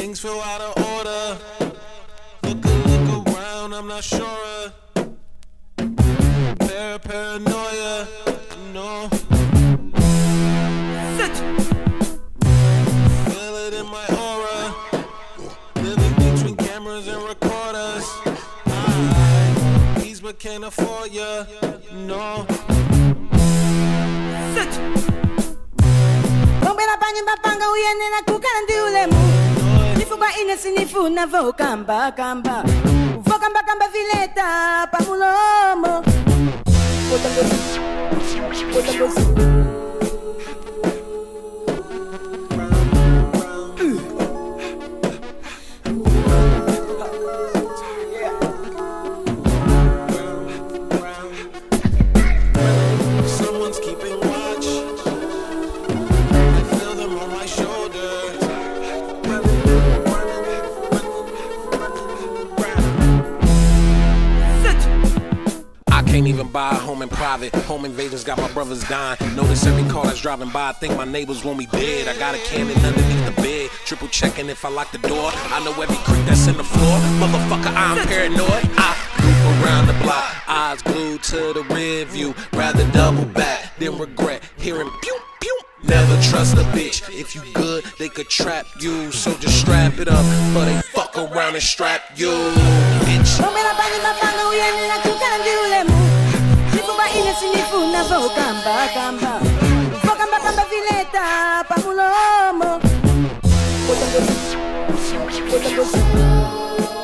Things feel out of order. Look around, I'm not sure. Paranoia, no. Feel it in my aura. Living between cameras and recorders. These but can't afford ya, no. Panga uyene na kukandi ulemu Nifuba inesi nifuna vo kamba kamba Vo kamba kamba vileta pa mulomo Someone's keeping watch. Can't even buy a home in private. Home invasions got my brothers dying. Notice every car that's driving by. I think my neighbors want me dead. I got a cannon underneath the bed. Triple checking if I lock the door. I know every creek that's in the floor. Motherfucker, I'm paranoid. I loop around the block. Eyes glued to the rear view. Rather double back than regret hearing pew pew. Never trust a bitch. If you good, they could trap you. So just strap it up, but they fuck around and strap you, bitch. Sinifuna vo kamba kamba Vo kamba kamba vileta pa mulomo